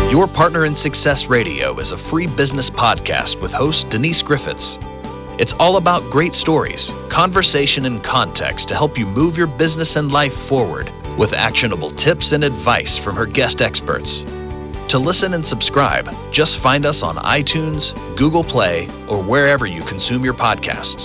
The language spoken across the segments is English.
Your Partner in Success Radio is a free business podcast with host Denise Griffiths. It's all about great stories, conversation, and context to help you move your business and life forward with actionable tips and advice from her guest experts. To listen and subscribe, just find us on iTunes, Google Play, or wherever you consume your podcasts.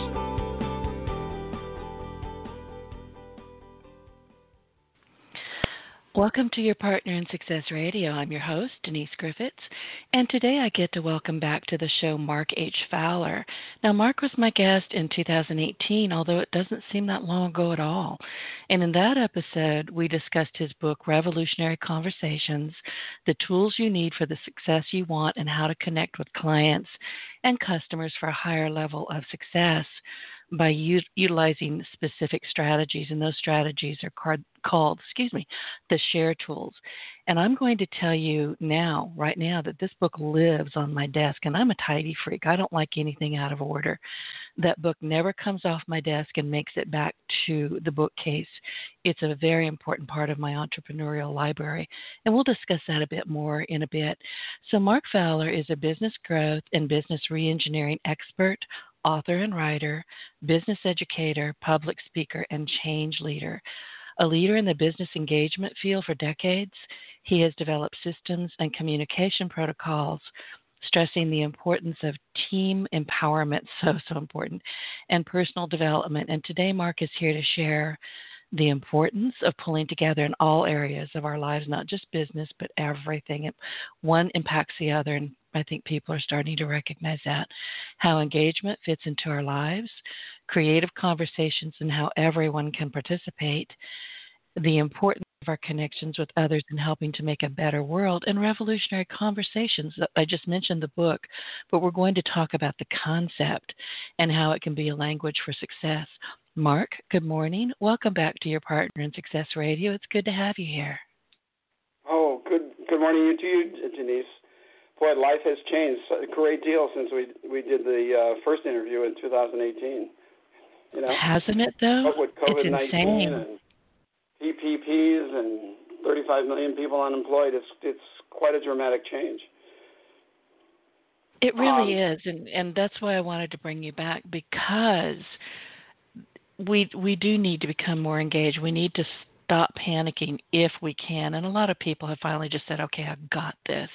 Welcome to Your Partner in Success Radio. I'm your host, Denise Griffiths, and today I get to welcome back to the show Mark H. Fowler. Now, Mark was my guest in 2018, although it doesn't seem that long ago at all. And in that episode, we discussed his book, Revolutionary Conversations, the tools you need for the success you want, and how to connect with clients and customers for a higher level of success by utilizing specific strategies, and those strategies are called the SHARE tools. And I'm going to tell you right now, that this book lives on my desk, and I'm a tidy freak. I don't like anything out of order. That book never comes off my desk and makes it back to the bookcase. It's a very important part of my entrepreneurial library, and we'll discuss that a bit more in a bit. So Mark Fowler is a business growth and business reengineering expert, author and writer, business educator, public speaker, and change leader. A leader in the business engagement field for decades, he has developed systems and communication protocols, stressing the importance of team empowerment, so important, and personal development. And today, Mark is here to share the importance of pulling together in all areas of our lives, not just business, but everything. One impacts the other, and I think people are starting to recognize that. How engagement fits into our lives, creative conversations, and how everyone can participate, the importance of our connections with others in helping to make a better world, and revolutionary conversations. I just mentioned the book, but we're going to talk about the concept and how it can be a language for success. Mark, good morning. Welcome back to Your Partner in Success Radio. It's good to have you here. Oh, good morning to you, Denise. Boy, life has changed a great deal since we did the first interview in 2018. You know, hasn't it though? With COVID-19 and PPPs and 35 million people unemployed, it's quite a dramatic change. It really is, and that's why I wanted to bring you back, because we do need to become more engaged. We need to stop panicking if we can. And a lot of people have finally just said, okay, I've got this.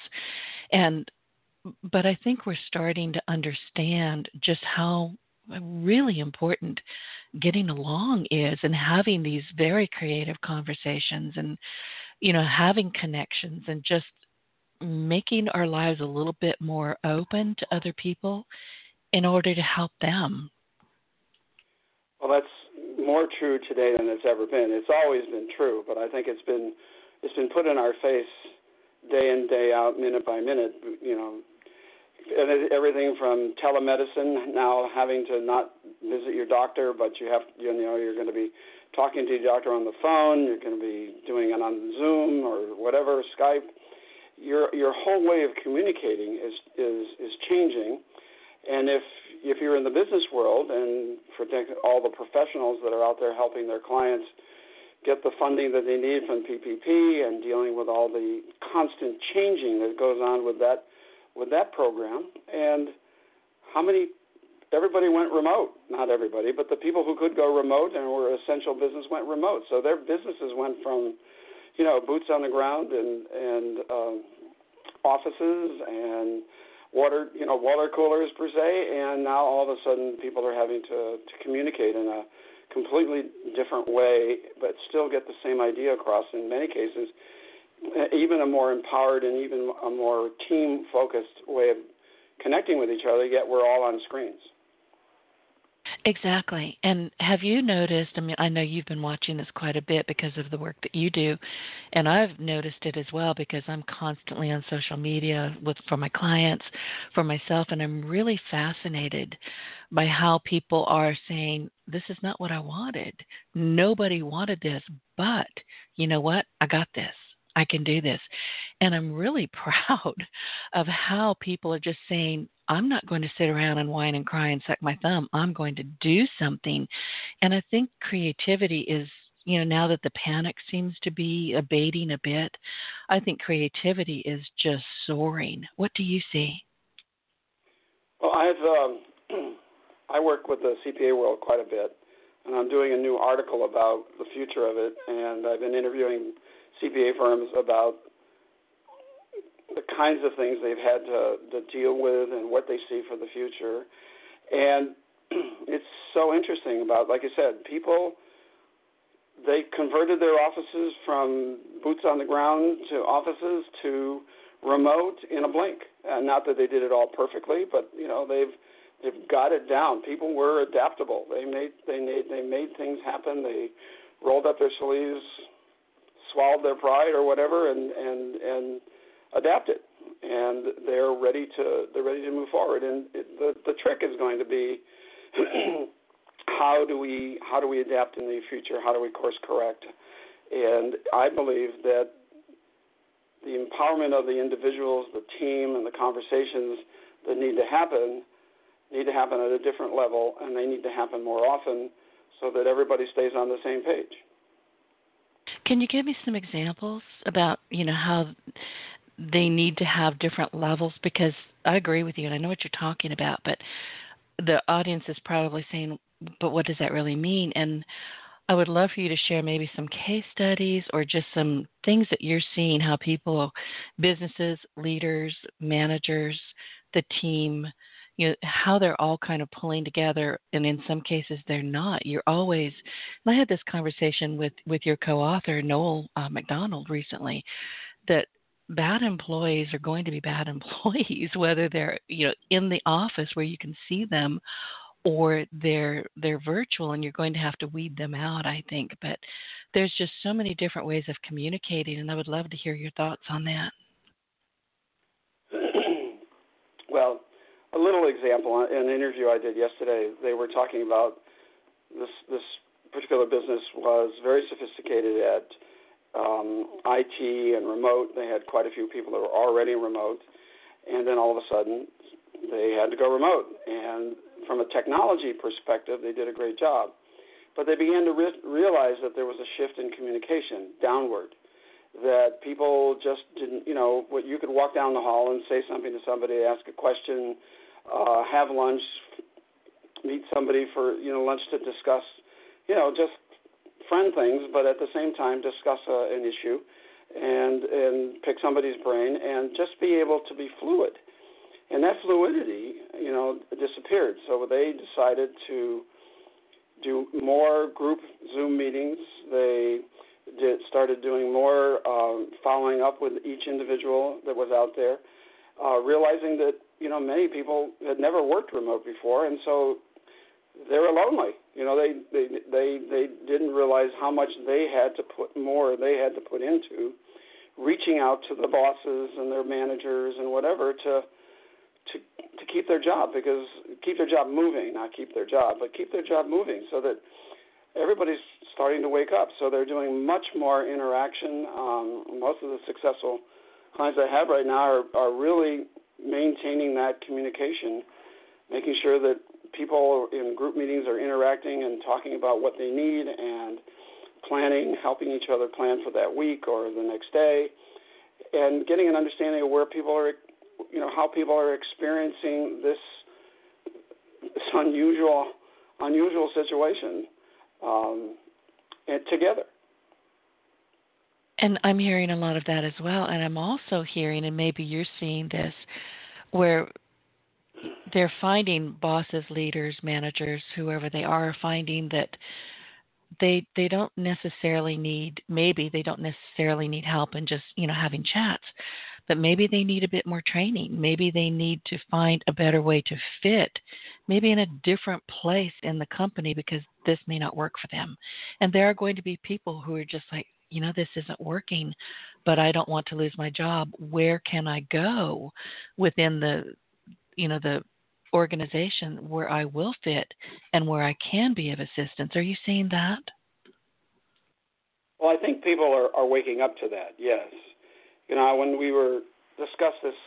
But I think we're starting to understand just how really important getting along is, and having these very creative conversations, and, you know, having connections, and just making our lives a little bit more open to other people in order to help them. Well, that's more true today than it's ever been. It's always been true, but I think it's been put in our face day in, day out, minute by minute. You know, everything from telemedicine, now having to not visit your doctor, but you're going to be talking to your doctor on the phone. You're going to be doing it on Zoom or whatever, Skype. Your whole way of communicating is changing, and if you're in the business world, and for all the professionals that are out there helping their clients get the funding that they need from PPP and dealing with all the constant changing that goes on with that program, and everybody went remote. Not everybody, but the people who could go remote and were essential business went remote. So their businesses went from, boots on the ground and offices and water coolers per se, and now all of a sudden people are having to communicate in a completely different way, but still get the same idea across in many cases, even a more empowered and even a more team-focused way of connecting with each other, yet we're all on screens. Exactly. And have you noticed, I know you've been watching this quite a bit because of the work that you do, and I've noticed it as well because I'm constantly on social media for my clients, for myself, and I'm really fascinated by how people are saying, this is not what I wanted. Nobody wanted this, but you know what? I got this. I can do this. And I'm really proud of how people are just saying, I'm not going to sit around and whine and cry and suck my thumb. I'm going to do something. And I think creativity is, now that the panic seems to be abating a bit, I think creativity is just soaring. What do you see? Well, I work with the CPA world quite a bit, and I'm doing a new article about the future of it, and I've been interviewing CPA firms about the kinds of things they've had to deal with and what they see for the future. And it's so interesting about, like I said, people, they converted their offices from boots on the ground to offices to remote in a blink. Not that they did it all perfectly, but they've got it down. People were adaptable. They made things happen. They rolled up their sleeves, swallowed their pride or whatever, and adapted. And they're ready to move forward. And the trick is going to be how do we adapt in the future? How do we course correct? And I believe that the empowerment of the individuals, the team, and the conversations that need to happen at a different level, and they need to happen more often so that everybody stays on the same page. Can you give me some examples about, how they need to have different levels? Because I agree with you, and I know what you're talking about, but the audience is probably saying, but what does that really mean? And I would love for you to share maybe some case studies or just some things that you're seeing, how people, businesses, leaders, managers, the team, how they're all kind of pulling together, and in some cases they're not. You're always, and I had this conversation with your co-author, Noel McDonald, recently, that bad employees are going to be bad employees, whether they're in the office where you can see them, or they're virtual, and you're going to have to weed them out, I think. But there's just so many different ways of communicating, and I would love to hear your thoughts on that. Well, a little example, in an interview I did yesterday, they were talking about this particular business was very sophisticated at IT and remote. They had quite a few people that were already remote, and then all of a sudden they had to go remote. And from a technology perspective, they did a great job. But they began to realize that there was a shift in communication downward, that people just didn't, what you could walk down the hall and say something to somebody, ask a question, have lunch, meet somebody for, lunch to discuss, just friend things, but at the same time discuss an issue and pick somebody's brain and just be able to be fluid. And that fluidity, disappeared. So they decided to do more group Zoom meetings. They started doing more following up with each individual that was out there, realizing that, many people had never worked remote before, and so they were lonely. They didn't realize how much they had to put into reaching out to the bosses and their managers and whatever to keep their job, because keep their job moving, not keep their job, but keep their job moving, so that everybody's starting to wake up. So they're doing much more interaction. Most of the successful clients I have right now are really maintaining that communication, making sure that people in group meetings are interacting and talking about what they need and planning, helping each other plan for that week or the next day, and getting an understanding of where people are, how people are experiencing this unusual situation and together. And I'm hearing a lot of that as well. And I'm also hearing, and maybe you're seeing this, where they're finding bosses, leaders, managers, whoever they are, finding that they don't necessarily need help in just, having chats, but maybe they need a bit more training. Maybe they need to find a better way to fit, maybe in a different place in the company, because this may not work for them. And there are going to be people who are just like, this isn't working, but I don't want to lose my job. Where can I go within the organization where I will fit and where I can be of assistance? Are you seeing that? Well, I think people are waking up to that, yes. When we discussed this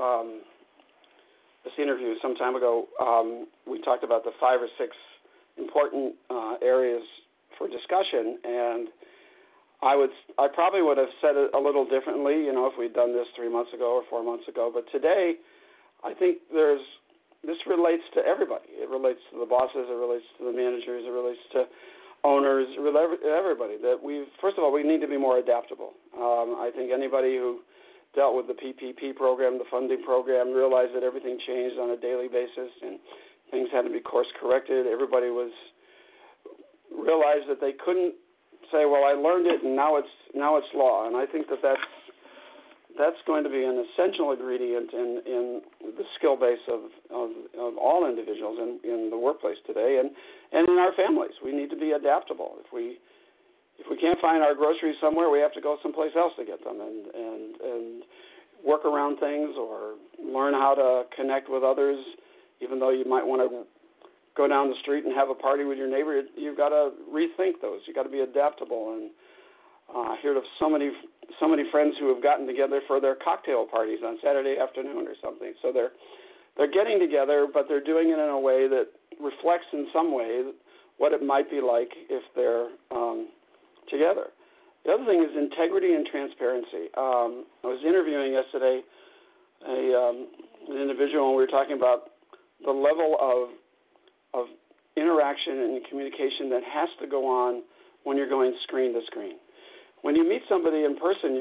interview some time ago, we talked about the 5 or 6 important areas for discussion. And I probably would have said it a little differently, if we'd done this 3 months ago or 4 months ago. But today, I think this relates to everybody. It relates to the bosses. It relates to the managers. It relates to owners. Everybody. First of all, we need to be more adaptable. I think anybody who dealt with the PPP program, the funding program, realized that everything changed on a daily basis and things had to be course corrected. Everybody realized that they couldn't say, well, I learned it and now it's law. And I think that's going to be an essential ingredient in the skill base of all individuals in the workplace today and in our families. We need to be adaptable. If we can't find our groceries somewhere, we have to go someplace else to get them and work around things or learn how to connect with others. Even though you might want to go down the street and have a party with your neighbor, you've got to rethink those. You've got to be adaptable. And I hear of so many friends who have gotten together for their cocktail parties on Saturday afternoon or something. So they're getting together, but they're doing it in a way that reflects in some way what it might be like if they're together. The other thing is integrity and transparency. I was interviewing yesterday an individual, and we were talking about the level of interaction and communication that has to go on when you're going screen to screen. When you meet somebody in person,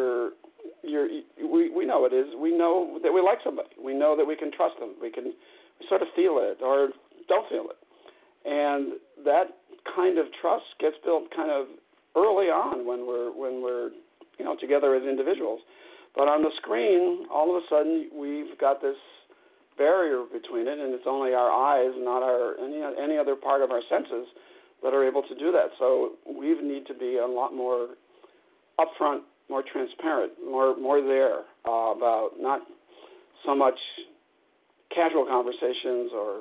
we know it is. We know that we like somebody. We know that we can trust them. We sort of feel it or don't feel it, and that kind of trust gets built kind of early on when we're together as individuals. But on the screen, all of a sudden we've got this barrier between it, and it's only our eyes, not any other part of our senses that are able to do that. So we need to be a lot more upfront, more transparent, more there about not so much casual conversations or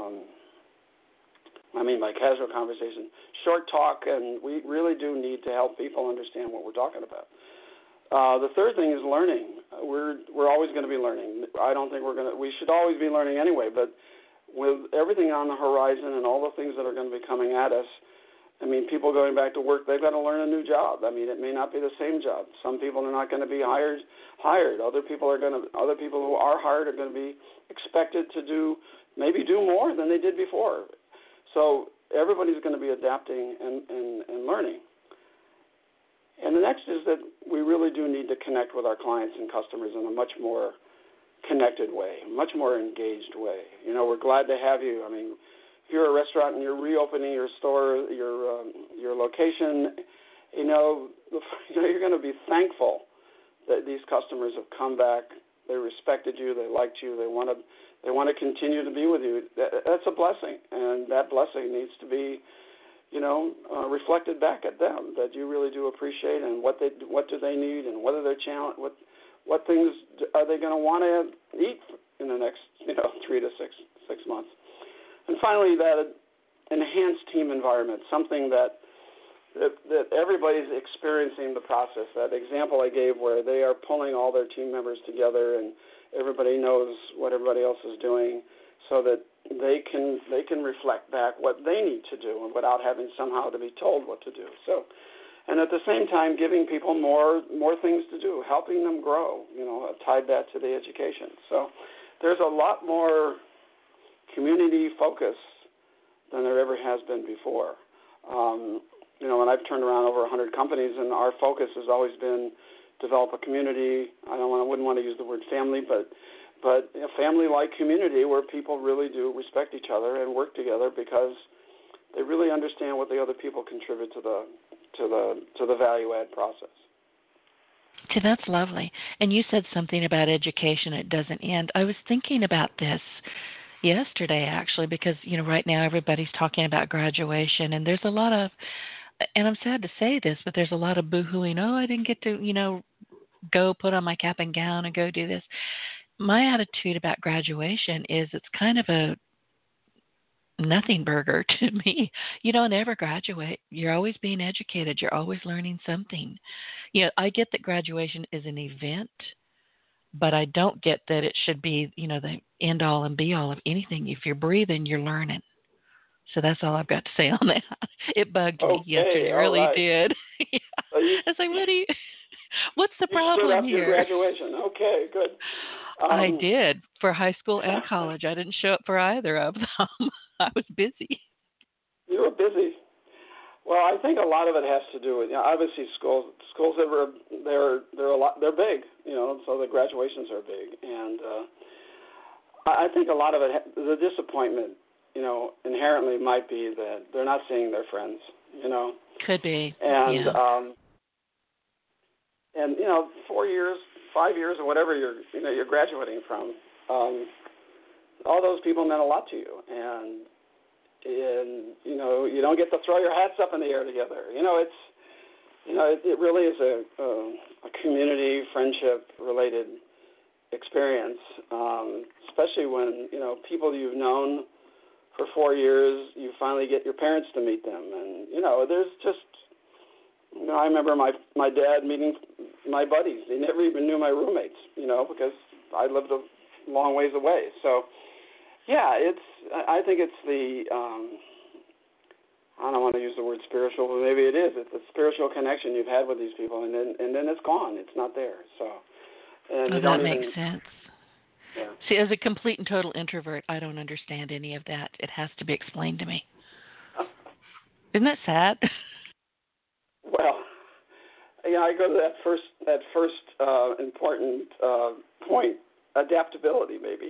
I mean by casual conversation, short talk, and we really do need to help people understand what we're talking about. The third thing is learning. We're always going to be learning. I don't think we should always be learning anyway, but with everything on the horizon and all the things that are going to be coming at us, I mean, people going back to work, they've got to learn a new job. I mean, it may not be the same job. Some people are not going to be hired. Other people who are hired are going to be expected to maybe do more than they did before. So everybody's going to be adapting and learning. And the next is that we really do need to connect with our clients and customers in a much more connected way, much more engaged way. We're glad to have you. I mean, if you're a restaurant and you're reopening your store, your location, you're going to be thankful that these customers have come back. They respected you. They liked you. They want to continue to be with you. That's a blessing, and that blessing needs to be reflected back at them, that you really do appreciate, and what do they need, and what are their challenge, what things are they going to want to eat in the next 3 to 6 months. And finally, that enhanced team environment, something that everybody's experiencing the process. That example I gave where they are pulling all their team members together and everybody knows what everybody else is doing, so that they can reflect back what they need to do without having somehow to be told what to do. So, and at the same time, giving people more things to do, helping them grow. I've tied that to the education. So there's a lot more community focus than there ever has been before. And I've turned around over 100 companies, and our focus has always been develop a community. I wouldn't want to use the word family, but a family-like community where people really do respect each other and work together because they really understand what the other people contribute to the value-add process. See, that's lovely. And you said something about education. It doesn't end. I was thinking about this yesterday, actually, because, right now everybody's talking about graduation, and there's a lot of, and I'm sad to say this, but there's a lot of boo-hooing, I didn't get to, go put on my cap and gown and go do this. My attitude about graduation is it's kind of a nothing burger to me. You don't ever graduate. You're always being educated. You're always learning something. I get that graduation is an event, but I don't get that it should be, the end all and be all of anything. If you're breathing, you're learning. So that's all I've got to say on that. It bugged me yesterday. It all really right. did. Yeah. So It's like, what's the you stood problem up here? your graduation. Okay, good. I did for high school and college. I didn't show up for either of them. I was busy. You were busy. Well, I think a lot of it has to do with, obviously schools they're big, so the graduations are big, and I think a lot of it, the disappointment, inherently might be that they're not seeing their friends, Could be. and yeah. And 4 years, 5 years, or whatever you're graduating from, all those people meant a lot to you, and you don't get to throw your hats up in the air together. It really is a community, friendship related experience, especially when people you've known for 4 years, you finally get your parents to meet them, and there's just. I remember my dad meeting my buddies. He never even knew my roommates, because I lived a long ways away. So, yeah, I think it's the, I don't want to use the word spiritual, but maybe it is. It's a spiritual connection you've had with these people, and then it's gone. It's not there. So, and that makes sense. Yeah. See, as a complete and total introvert, I don't understand any of that. It has to be explained to me. Isn't that sad? Well, I go to that first important point, adaptability, maybe,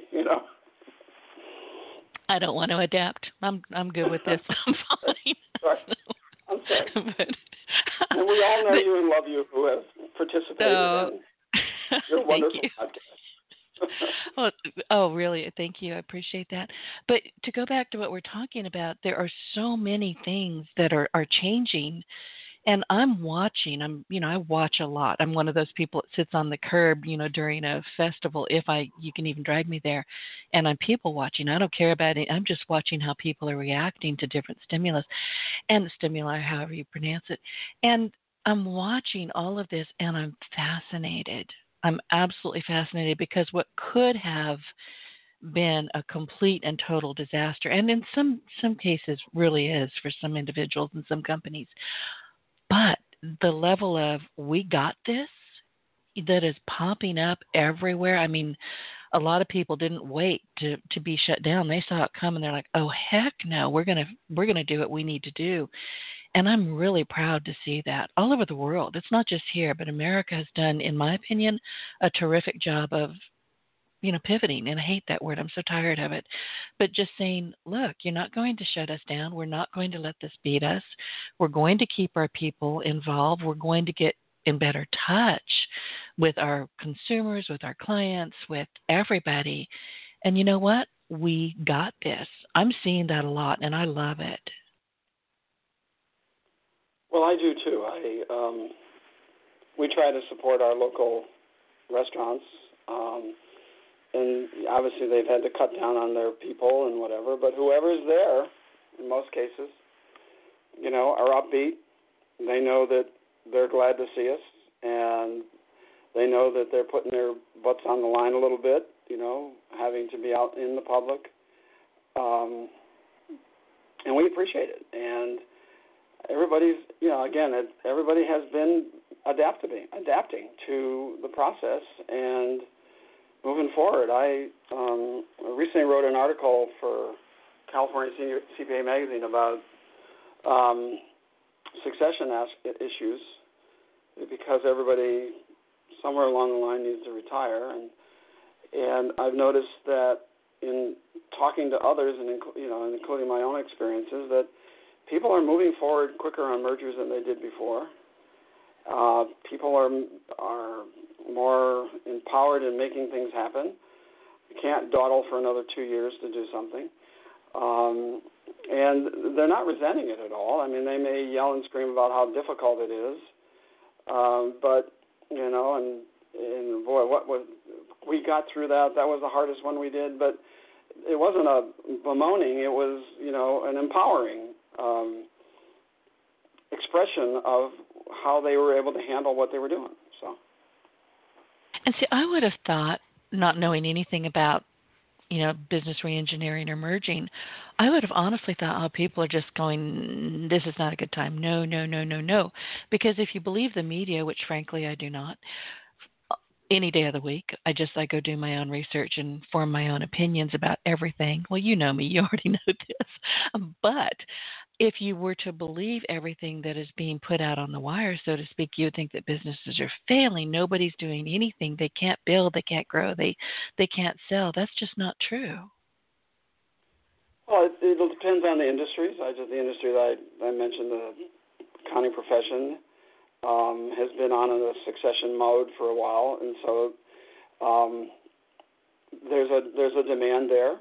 I don't want to adapt. I'm good with this. I'm fine. Sorry. I'm sorry. But, and we all know you and love you who have participated in your wonderful podcast. Oh, really? Thank you. I appreciate that. But to go back to what we're talking about, there are so many things that are changing. And I'm watching. I watch a lot. I'm one of those people that sits on the curb, during a festival, you can even drag me there, and I'm people watching. I don't care about it. I'm just watching how people are reacting to different stimuli, however you pronounce it. And I'm watching all of this, and I'm fascinated. I'm absolutely fascinated because what could have been a complete and total disaster, and in some cases really is for some individuals and some companies. But the level of we got this that is popping up everywhere. I mean, a lot of people didn't wait to be shut down. They saw it come and they're like, "Oh heck no, we're gonna do what we need to do." And I'm really proud to see that all over the world. It's not just here, but America has done, in my opinion, a terrific job of pivoting. And I hate that word. I'm so tired of it. But just saying, look, you're not going to shut us down. We're not going to let this beat us. We're going to keep our people involved. We're going to get in better touch with our consumers, with our clients, with everybody. And you know what? We got this. I'm seeing that a lot, and I love it. Well, I do too. We try to support our local restaurants. And obviously they've had to cut down on their people and whatever, but whoever's there, in most cases, are upbeat. They know that they're glad to see us, and they know that they're putting their butts on the line a little bit, having to be out in the public. And we appreciate it. And everybody's, everybody has been adapting to the process and moving forward. I recently wrote an article for California Senior CPA Magazine about succession issues because everybody somewhere along the line needs to retire, and I've noticed that in talking to others and including my own experiences that people are moving forward quicker on mergers than they did before. People are more empowered in making things happen. You can't dawdle for another 2 years to do something. And they're not resenting it at all. I mean, they may yell and scream about how difficult it is. But, and boy, we got through that. That was the hardest one we did. But it wasn't a bemoaning. It was, an empowering expression of how they were able to handle what they were doing. So. And see, I would have thought, not knowing anything about business reengineering or merging, I would have honestly thought, oh, people are just going, this is not a good time. No, no, no, no, no. Because if you believe the media, which frankly I do not, any day of the week, I go do my own research and form my own opinions about everything. Well, you know me, you already know this. But if you were to believe everything that is being put out on the wire, so to speak, you would think that businesses are failing. Nobody's doing anything. They can't build. They can't grow. They can't sell. That's just not true. Well, it depends on the industries. The industry that I mentioned, the accounting profession, has been on a succession mode for a while, and so there's a demand there.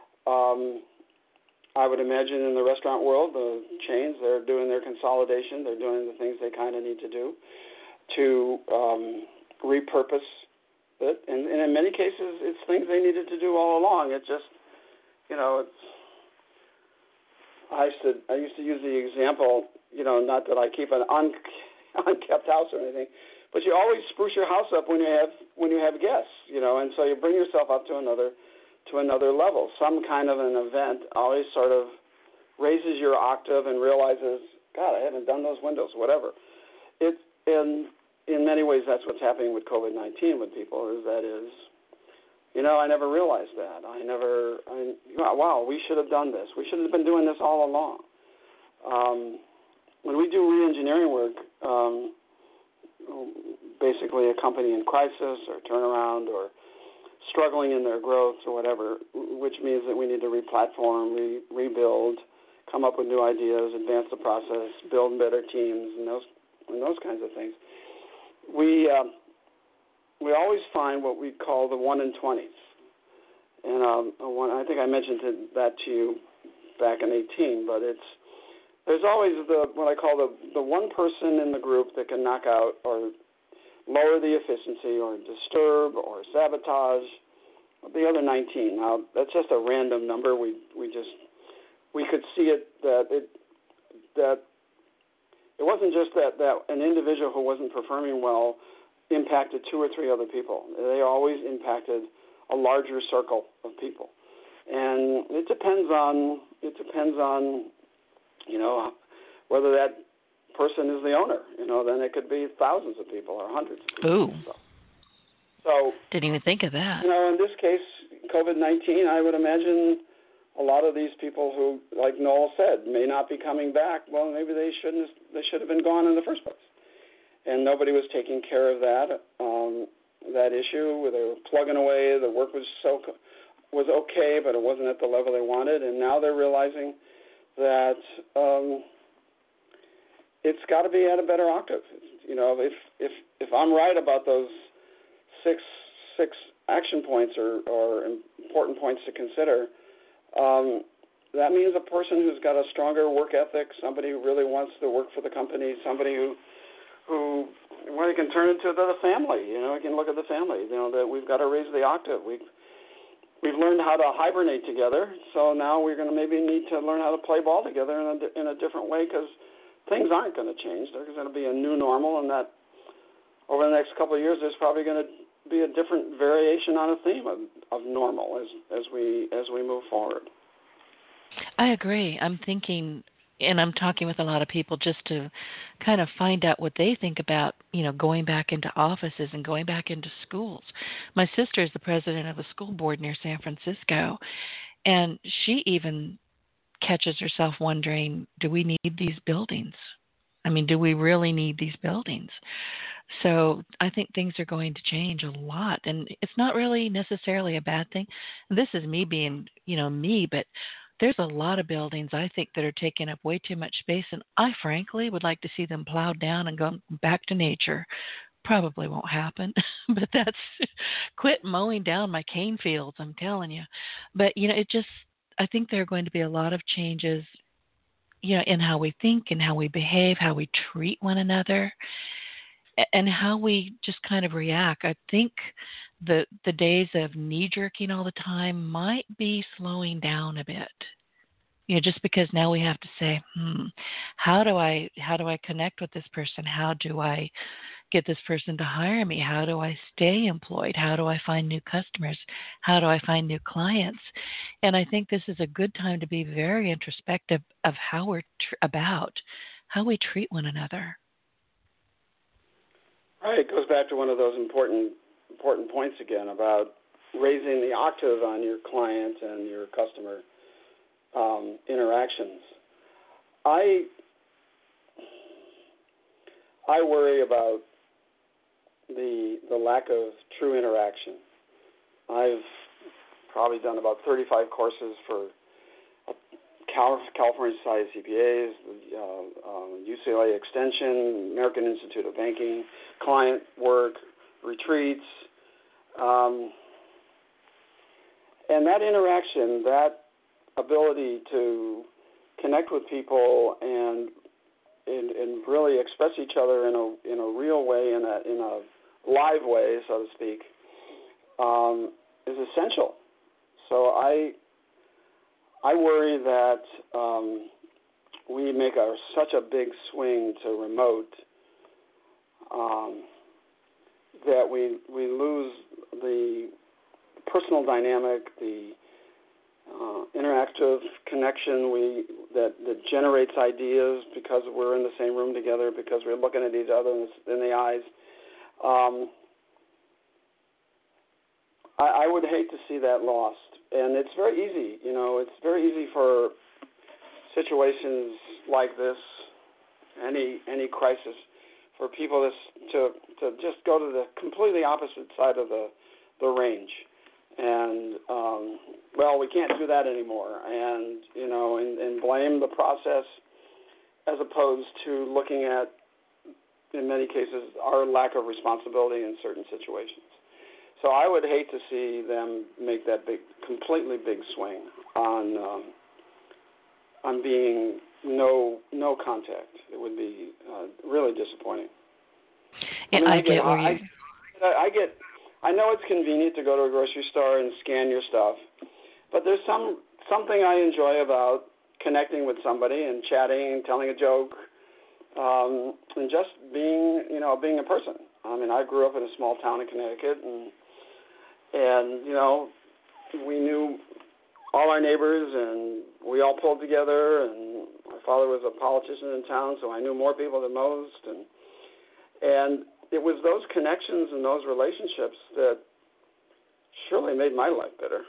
I would imagine in the restaurant world, the chains, they're doing their consolidation. They're doing the things they kind of need to do to repurpose it, and in many cases, it's things they needed to do all along. It just, I used to use the example, not that I keep an unkept house or anything, but you always spruce your house up when you have guests, and so you bring yourself up to another level. Some kind of an event always sort of raises your octave and realizes, God, I haven't done those windows, whatever. In many ways, that's what's happening with COVID-19 with people. I never realized that. Wow, we should have done this. We should have been doing this all along. When we do re-engineering work, basically a company in crisis or turnaround or struggling in their growth or whatever, which means that we need to re-platform, rebuild, come up with new ideas, advance the process, build better teams, and those kinds of things. We always find what we call the 1 in 20s. And I think I mentioned that to you back in 18, but there's always what I call the one person in the group that can knock out or lower the efficiency or disturb or sabotage the other 19. Now, that's just a random number. We could see it that it wasn't just that an individual who wasn't performing well impacted 2 or 3 other people. They always impacted a larger circle of people, and it depends on whether that person is the owner. Then it could be thousands of people or hundreds of people. Ooh. So didn't even think of that. In this case, COVID-19, I would imagine a lot of these people who, like Noel said, may not be coming back. Well, maybe they should have been gone in the first place, and nobody was taking care of that issue. They were plugging away. The work was okay, but it wasn't at the level they wanted, and now they're realizing that it's got to be at a better octave. If I'm right about those six action points or important points to consider, that means a person who's got a stronger work ethic, somebody who really wants to work for the company, somebody who can turn into the family. We can look at the family. That we've got to raise the octave. We've learned how to hibernate together, so now we're going to maybe need to learn how to play ball together in a different way, because things aren't going to change. There's going to be a new normal, and that over the next couple of years, there's probably going to be a different variation on a theme of normal as we move forward. I agree. I'm thinking, and I'm talking with a lot of people just to kind of find out what they think about, going back into offices and going back into schools. My sister is the president of a school board near San Francisco, and she even catches herself wondering, do we need these buildings? Do we really need these buildings? So I think things are going to change a lot, and it's not really necessarily a bad thing. This is me being, me, but there's a lot of buildings, I think, that are taking up way too much space, and I frankly would like to see them plowed down and go back to nature. Probably won't happen, but that's quit mowing down my cane fields, I'm telling you. But, I think there are going to be a lot of changes, in how we think and how we behave, how we treat one another, and how we just kind of react. I think the days of knee-jerking all the time might be slowing down a bit. Just because now we have to say, how do I connect with this person? How do I get this person to hire me? How do I stay employed? How do I find new customers? How do I find new clients? And I think this is a good time to be very introspective of how we're about how we treat one another. Right. It goes back to one of those important points again about raising the octave on your client and your customer interactions. I worry about the lack of true interaction. I've probably done about 35 courses for California Society of CPAs, UCLA Extension, American Institute of Banking, client work, retreats, and that interaction, that ability to connect with people and really express each other in a real way, in a live way, so to speak, is essential. So I worry that we make such a big swing to remote that we lose the personal dynamic, the interactive connection that generates ideas because we're in the same room together, because we're looking at each other in the eyes. I would hate to see that lost. And it's very easy, it's very easy for situations like this, any crisis, for people to just go to the completely opposite side of the range. And, we can't do that anymore. And, and blame the process as opposed to looking at, in many cases, our lack of responsibility in certain situations. So I would hate to see them make that completely big swing on being no contact. It would be really disappointing. Yeah, I know it's convenient to go to a grocery store and scan your stuff, but there's something I enjoy about connecting with somebody and chatting and telling a joke, and just being a person. I mean, I grew up in a small town in Connecticut, and we knew all our neighbors, and we all pulled together, and my father was a politician in town, so I knew more people than most, and it was those connections and those relationships that surely made my life better.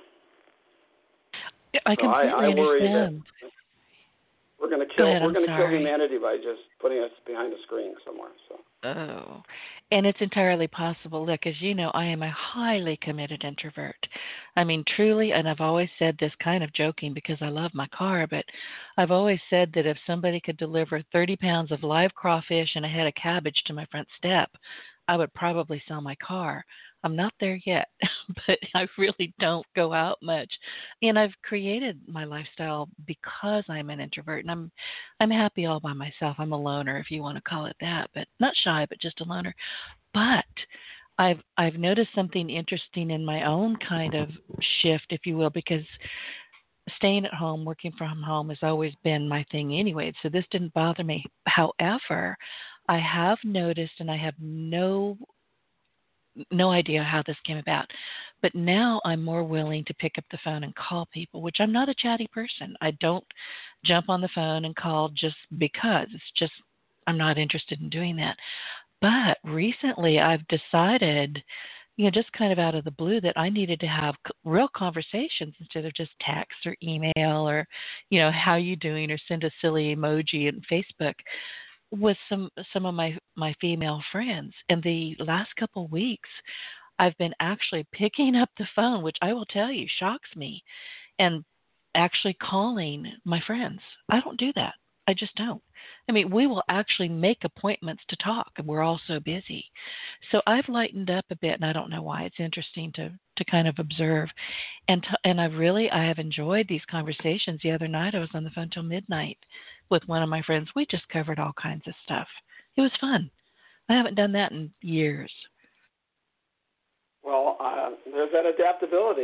I completely worry understand. That we're going to kill humanity by just putting us behind a screen somewhere. So. Oh, and it's entirely possible. Look, as you know, I am a highly committed introvert. I mean, truly, and I've always said this kind of joking because I love my car, but I've always said that if somebody could deliver 30 pounds of live crawfish and a head of cabbage to my front step, I would probably sell my car. I'm not there yet, but I really don't go out much. And I've created my lifestyle because I'm an introvert, and I'm happy all by myself. I'm a loner, if you want to call it that, but not shy, but just a loner. But I've noticed something interesting in my own kind of shift, if you will, because staying at home, working from home has always been my thing anyway, so this didn't bother me. However, I have noticed, and I have no idea how this came about, but now I'm more willing to pick up the phone and call people, which I'm not a chatty person. I don't jump on the phone and call just because. It's just I'm not interested in doing that. But recently I've decided, just kind of out of the blue, that I needed to have real conversations instead of just text or email or, how you doing, or send a silly emoji on Facebook with some of my female friends. And the last couple of weeks, I've been actually picking up the phone, which I will tell you shocks me, and actually calling my friends. I don't do that. I just don't. I mean, we will actually make appointments to talk, and we're all so busy. So I've lightened up a bit, and I don't know why. It's interesting to kind of observe. And I have enjoyed these conversations. The other night I was on the phone till midnight with one of my friends. We just covered all kinds of stuff. It was fun. I haven't done that in years. Well, there's that adaptability.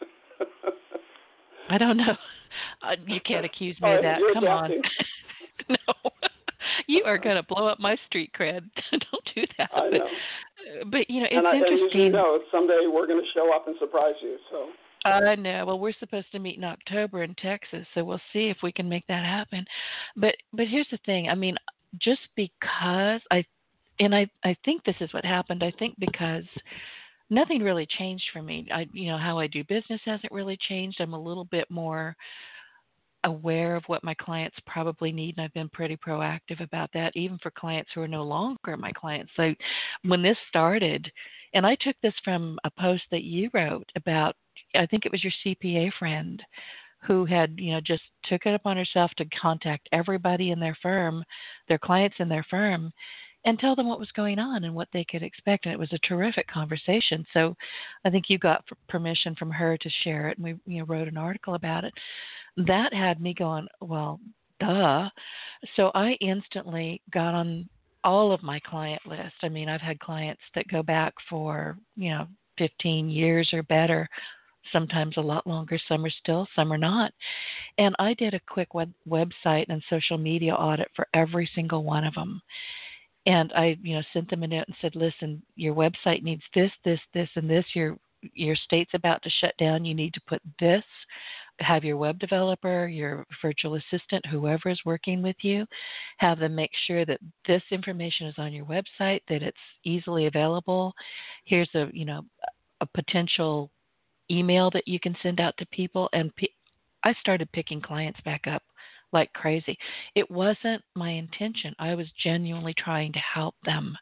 I don't know. You can't accuse me of that. Come on. No. You are going to blow up my street cred. Don't do that. I know. But it's And as you interesting. know, someday we're going to show up and surprise you. So. I know. Well, we're supposed to meet in October in Texas, so we'll see if we can make that happen. But here's the thing. I mean, just because I think this is what happened. I think because nothing really changed for me. How I do business hasn't really changed. I'm a little bit more aware of what my clients probably need, and I've been pretty proactive about that, even for clients who are no longer my clients. So when this started, and I took this from a post that you wrote about, I think it was your CPA friend who had, just took it upon herself to contact everybody in their firm, their clients in their firm, and tell them what was going on and what they could expect. And it was a terrific conversation. So I think you got permission from her to share it, and we wrote an article about it. That had me going, well, duh. So I instantly got on all of my client list. I mean, I've had clients that go back for, 15 years or better, sometimes a lot longer. Some are still, some are not. And I did a quick website and social media audit for every single one of them. And I, sent them a note and said, listen, your website needs this, this, this, and this. Your state's about to shut down. You need to put this. Have your web developer, your virtual assistant, whoever is working with you, have them make sure that this information is on your website, that it's easily available. Here's a potential email that you can send out to people. And I started picking clients back up like crazy. It wasn't my intention. I was genuinely trying to help them.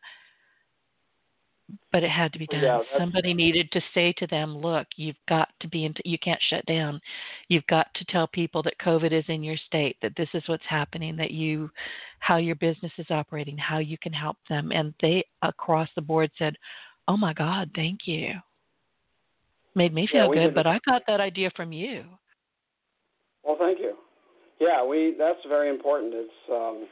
But it had to be done. Yeah, somebody needed to say to them, look, you've got to be you can't shut down. You've got to tell people that COVID is in your state, that this is what's happening, that how your business is operating, how you can help them. And they across the board said, oh my God, thank you. Made me feel good, but I got that idea from you. Well, thank you. Yeah, that's very important. It's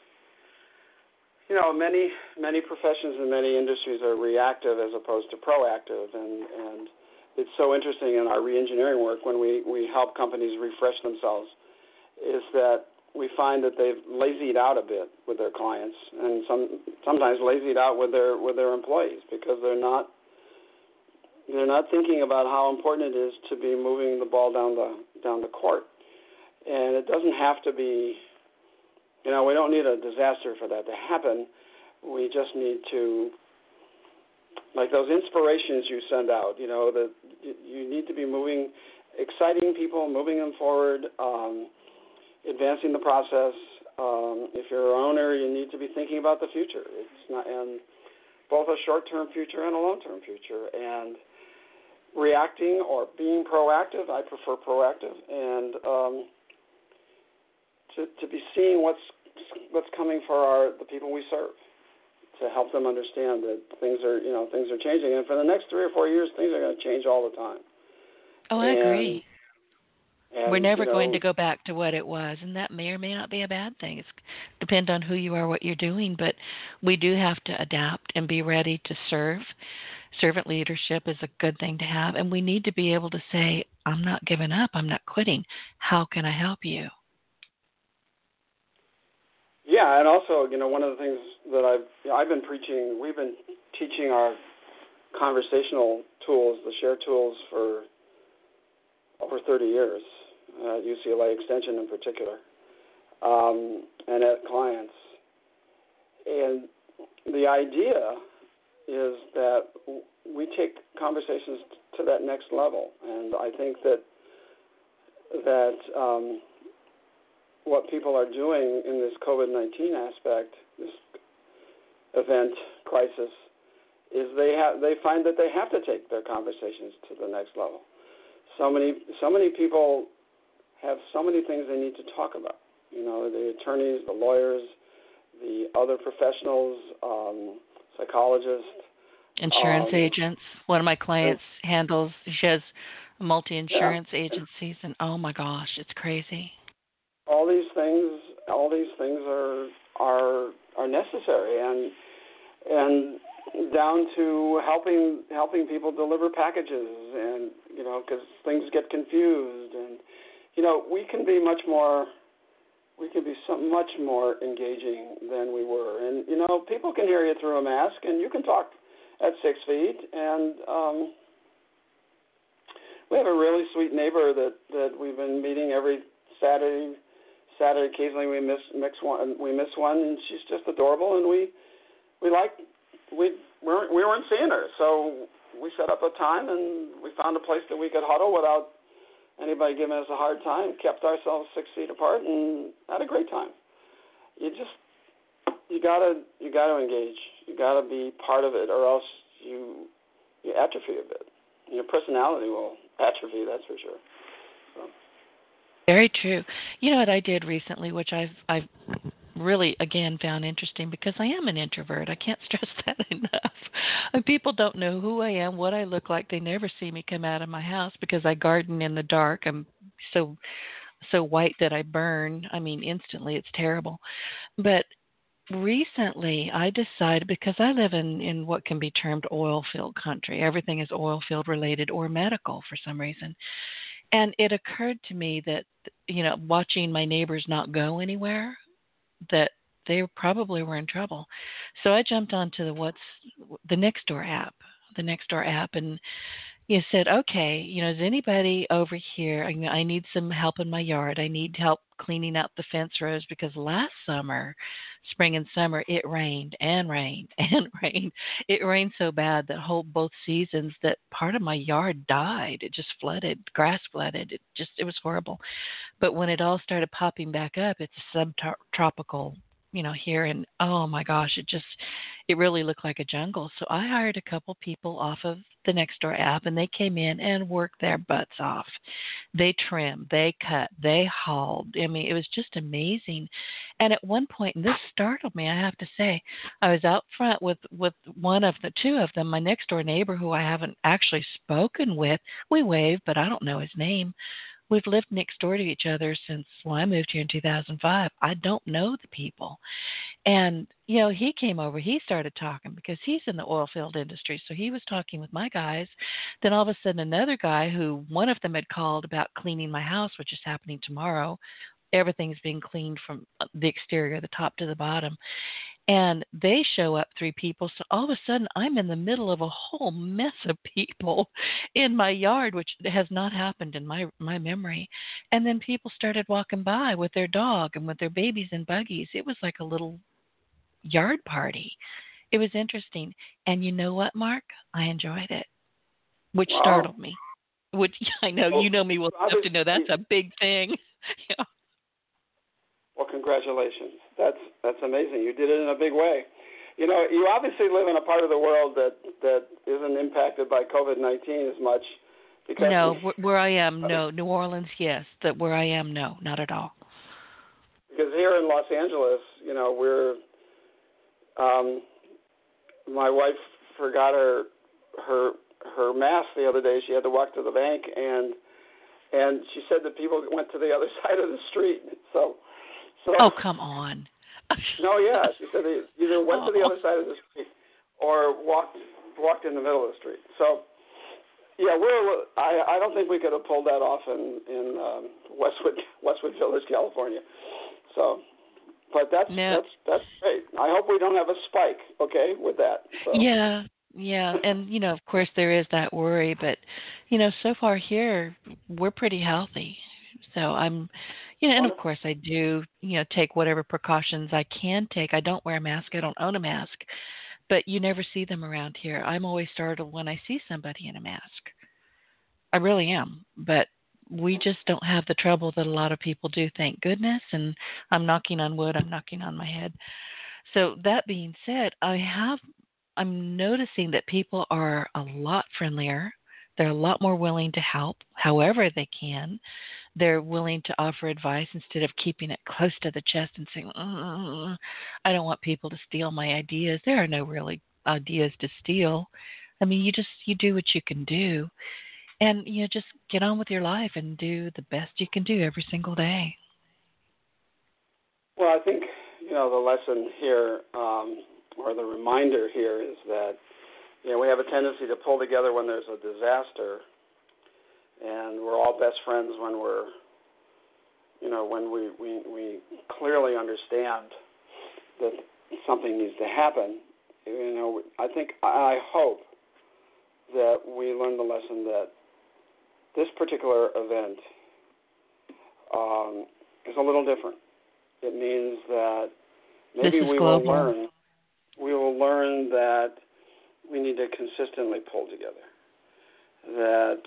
many professions and many industries are reactive as opposed to proactive, and it's so interesting in our reengineering work when we help companies refresh themselves, is that we find that they've lazied out a bit with their clients, and sometimes lazied out with their employees because they're not thinking about how important it is to be moving the ball down the court, and it doesn't have to be. We don't need a disaster for that to happen. We just need to, like those inspirations you send out, that you need to be exciting people, moving them forward, advancing the process. If you're an owner, you need to be thinking about the future. It's not, and both a short-term future and a long-term future. And reacting or being proactive, I prefer proactive, and to be seeing what's coming for the people we serve, to help them understand that things are changing, and for the next 3 or 4 years, things are going to change all the time. Oh, I agree. And, we're never going to go back to what it was, and that may or may not be a bad thing. It depends on who you are, what you're doing, but we do have to adapt and be ready to serve. Servant leadership is a good thing to have, and we need to be able to say, I'm not giving up, I'm not quitting. How can I help you? Yeah, and also, one of the things that I've been preaching, we've been teaching our conversational tools, the SHARE tools, for over 30 years, at UCLA Extension in particular, and at clients. And the idea is that we take conversations to that next level, and I think that what people are doing in this COVID-19 aspect, this event, crisis, is they find that they have to take their conversations to the next level. So many people have so many things they need to talk about. The attorneys, the lawyers, the other professionals, psychologists. Insurance agents. One of my clients handles, she has multi-insurance agencies, and oh my gosh, it's crazy. All these things are necessary, and down to helping people deliver packages, and because things get confused, and we can be much more we can be so much more engaging than we were. And, people can hear you through a mask, and you can talk at 6 feet. And we have a really sweet neighbor that we've been meeting every Saturday. Occasionally we miss one, and she's just adorable. And we weren't seeing her, so we set up a time, and we found a place that we could huddle without anybody giving us a hard time, kept ourselves 6 feet apart, and had a great time. You gotta engage. You gotta be part of it, or else you atrophy a bit. Your personality will atrophy, that's for sure. So. Very true. You know what I did recently, which I've really, again, found interesting, because I am an introvert. I can't stress that enough. And people don't know who I am, what I look like. They never see me come out of my house because I garden in the dark. I'm so white that I burn. I mean, instantly. It's terrible. But recently I decided, because I live in what can be termed oil field country. Everything is oil field related or medical for some reason. And it occurred to me that, watching my neighbors not go anywhere, that they probably were in trouble. So I jumped onto the Nextdoor app, and said, okay, is anybody over here? I need some help in my yard. I need help cleaning out the fence rows, because last summer, spring and summer, it rained and rained and rained. It rained so bad that both seasons that part of my yard died. It just flooded, grass flooded. It was horrible. But when it all started popping back up, it's a subtropical, here, and oh my gosh, it really looked like a jungle. So I hired a couple people off of the Nextdoor app, and they came in and worked their butts off. They trimmed, they cut, they hauled. I mean, it was just amazing. And at one point, and this startled me, I have to say, I was out front with two of them, my next door neighbor, who I haven't actually spoken with. We waved, but I don't know his name. We've lived next door to each other since I moved here in 2005. I don't know the people. And, he came over, he started talking, because he's in the oil field industry. So he was talking with my guys. Then all of a sudden, another guy who one of them had called about cleaning my house, which is happening tomorrow. Everything's being cleaned from the exterior, the top to the bottom. And they show up, 3 people. So all of a sudden, I'm in the middle of a whole mess of people in my yard, which has not happened in my memory. And then people started walking by with their dog and with their babies in buggies. It was like a little yard party. It was interesting. And you know what, Mark? I enjoyed it, which startled me. Which I know, you know me well enough to know that's a big thing. Yeah. Well, congratulations. That's amazing. You did it in a big way. You obviously live in a part of the world that isn't impacted by COVID-19 as much. Because no, where I am, no. New Orleans, yes. That where I am, no, not at all. Because here in Los Angeles, we're my wife forgot her mask the other day. She had to walk to the bank, and she said that people went to the other side of the street. So oh, come on. No, yeah. She said they either went to the other side of the street or walked in the middle of the street. So, yeah, I don't think we could have pulled that off in Westwood Village, California. So, but that's great. I hope we don't have a spike, okay, with that. So. Yeah, and of course there is that worry, but so far here we're pretty healthy. So I'm. And of course I do, take whatever precautions I can take. I don't wear a mask. I don't own a mask. But you never see them around here. I'm always startled when I see somebody in a mask. I really am. But we just don't have the trouble that a lot of people do, thank goodness. And I'm knocking on wood. I'm knocking on my head. So that being said, I'm noticing that people are a lot friendlier. They're a lot more willing to help however they can. They're willing to offer advice instead of keeping it close to the chest and saying, I don't want people to steal my ideas. There are no really ideas to steal. I mean, you do what you can do. And, just get on with your life and do the best you can do every single day. Well, I think, the lesson here, or the reminder here is that, we have a tendency to pull together when there's a disaster, and we're all best friends when we're when we clearly understand that something needs to happen, I hope that we learn the lesson that this particular event is a little different. It means that maybe we will learn that we need to consistently pull together. That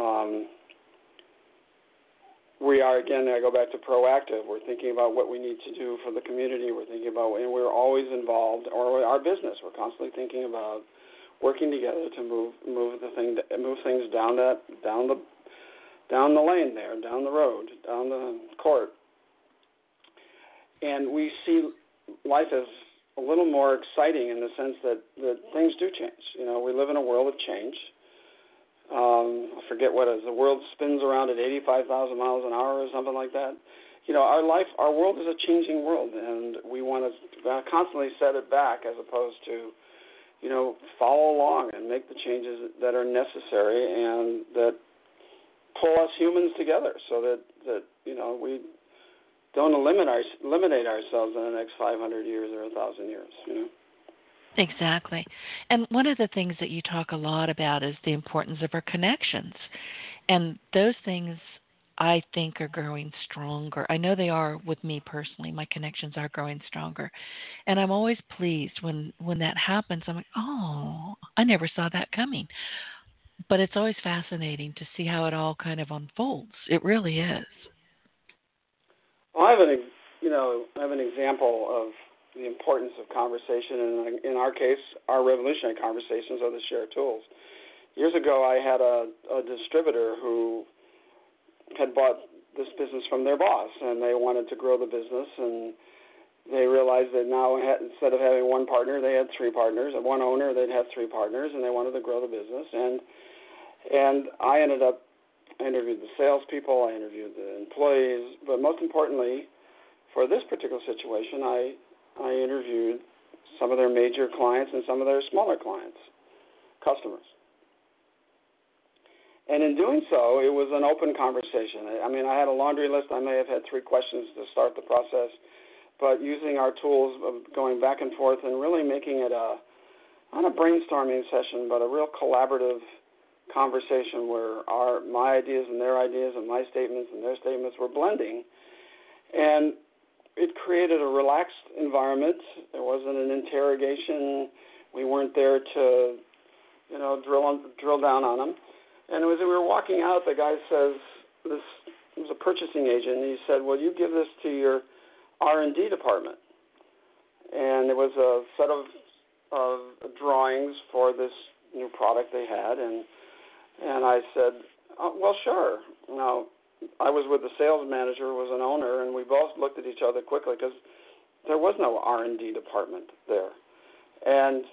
we are, again, I go back to proactive. We're thinking about what we need to do for the community. We're thinking about, and we're always involved, or our business. We're constantly thinking about working together to move things down the lane there, down the road, down the court. And we see life as a little more exciting in the sense that things do change. We live in a world of change. I forget what it is. The world spins around at 85,000 miles an hour or something like that. Our world is a changing world, and we want to constantly set it back as opposed to, follow along and make the changes that are necessary and that pull us humans together so that we don't eliminate ourselves in the next 500 years or 1,000 years, Exactly. And one of the things that you talk a lot about is the importance of our connections. And those things, I think, are growing stronger. I know they are with me personally. My connections are growing stronger. And I'm always pleased when that happens. I'm like, oh, I never saw that coming. But it's always fascinating to see how it all kind of unfolds. It really is. Well, I have an example of the importance of conversation, and in our case, our revolutionary conversations are the shared tools. Years ago, I had a distributor who had bought this business from their boss, and they wanted to grow the business, and they realized that now instead of having one partner, they had three partners, and one owner, they'd have three partners, and they wanted to grow the business. And I interviewed the salespeople, I interviewed the employees, but most importantly, for this particular situation, I interviewed some of their major clients and some of their smaller clients, customers. And in doing so, it was an open conversation. I had a laundry list. I may have had 3 questions to start the process, but using our tools of going back and forth and really making it not a brainstorming session, but a real collaborative conversation where my ideas and their ideas and my statements and their statements were blending. And it created a relaxed environment. There wasn't an interrogation. We weren't there to, drill down on them. And as we were walking out, the guy says, this was a purchasing agent, and he said, well, you give this to your R&D department. And there was a set of drawings for this new product they had, and I said, oh, well, sure. Now, I was with the sales manager, who was an owner, and we both looked at each other quickly because there was no R&D department there. And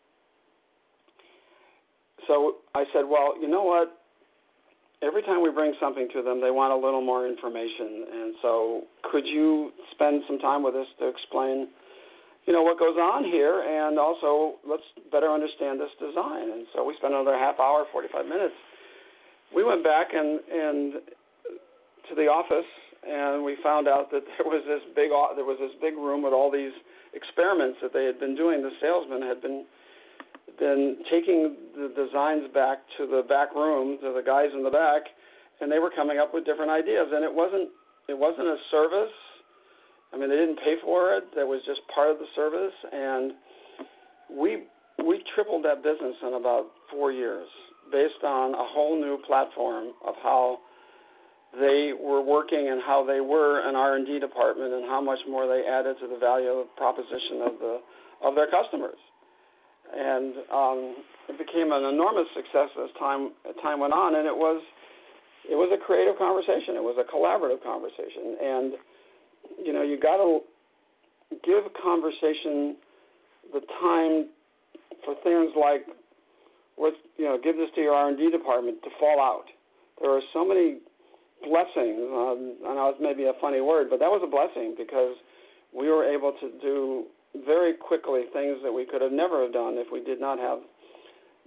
so I said, well, you know what? Every time we bring something to them, they want a little more information. And so could you spend some time with us to explain, what goes on here, and also let's better understand this design. And so we spent another half hour, 45 minutes. We went back and to the office, and we found out that there was this big room with all these experiments that they had been doing. The salesman had been taking the designs back to the back room, to the guys in the back, and they were coming up with different ideas. And it wasn't a service. They didn't pay for it. That was just part of the service. And we tripled that business in about 4 years based on a whole new platform of how they were working and how they were an R&D department and how much more they added to the value proposition of their customers. And it became an enormous success as time went on, and it was a creative conversation. It was a collaborative conversation. And, you got to give conversation the time for things like, give this to your R&D department to fall out. There are so many blessings. I know it's maybe a funny word, but that was a blessing because we were able to do very quickly things that we could have never have done if we did not have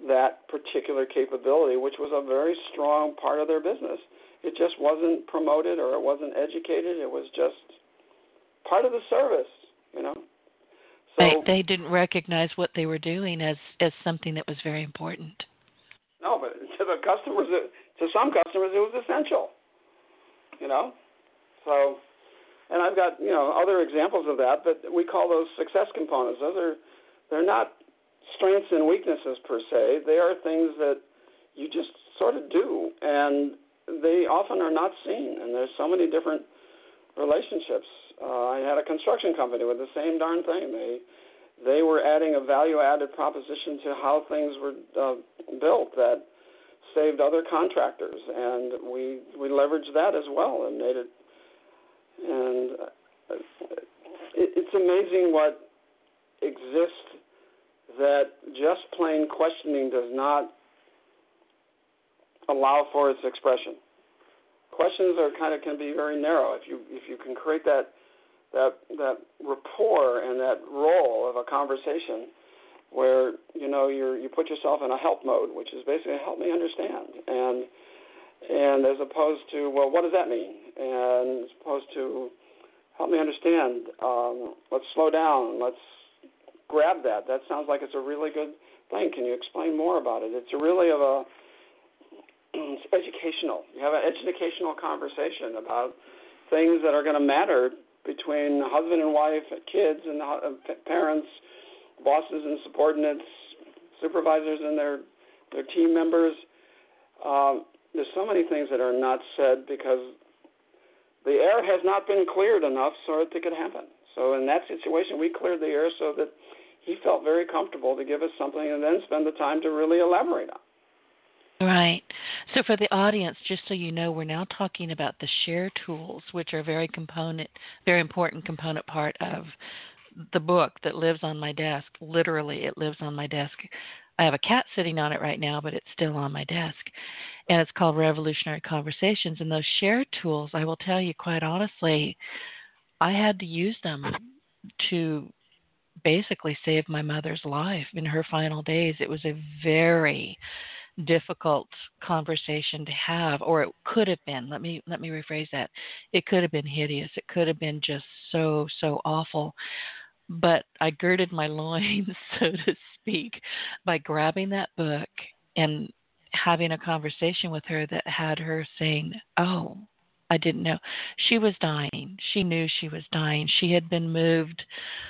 that particular capability, which was a very strong part of their business. It just wasn't promoted or it wasn't educated. It was just part of the service, you know. So They didn't recognize what they were doing as something that was very important. no, but to the customers, to some customers, it was essential, you know. So, and I've got, you know, other examples of that, but we call those success components. They're not strengths and weaknesses per se. They are things that you just sort of do, and they often are not seen. And there's so many different relationships. I had a construction company with the same darn thing. They were adding a value-added proposition to how things were built that saved other contractors, and we leveraged that as well and made it. And it's amazing what exists that just plain questioning does not allow for its expression. Questions can be very narrow. If you can create that rapport and that role of a conversation where, you know, you put yourself in a help mode, which is basically help me understand, and as opposed to, well, what does that mean? And as opposed to help me understand, let's slow down, let's grab that. That sounds like it's a really good thing. Can you explain more about it? It's really it's educational. You have an educational conversation about things that are going to matter between husband and wife, kids and parents, bosses and subordinates, supervisors and their team members. There's so many things that are not said because the air has not been cleared enough so that it could happen. So in that situation, we cleared the air so that he felt very comfortable to give us something and then spend the time to really elaborate on. Right. So for the audience, just so you know, we're now talking about the share tools, which are a very important component part of the book that lives on my desk. Literally, it lives on my desk. I have a cat sitting on it right now, but it's still on my desk. And it's called Revolutionary Conversations. And those share tools, I will tell you quite honestly, I had to use them to basically save my mother's life in her final days. It was a very difficult conversation to have, or it could have been. Let me rephrase that. It could have been hideous. It could have been just so awful. But I girded my loins, so to speak, by grabbing that book and having a conversation with her that had her saying, "Oh, I didn't know." She was dying. She knew she was dying. She had been moved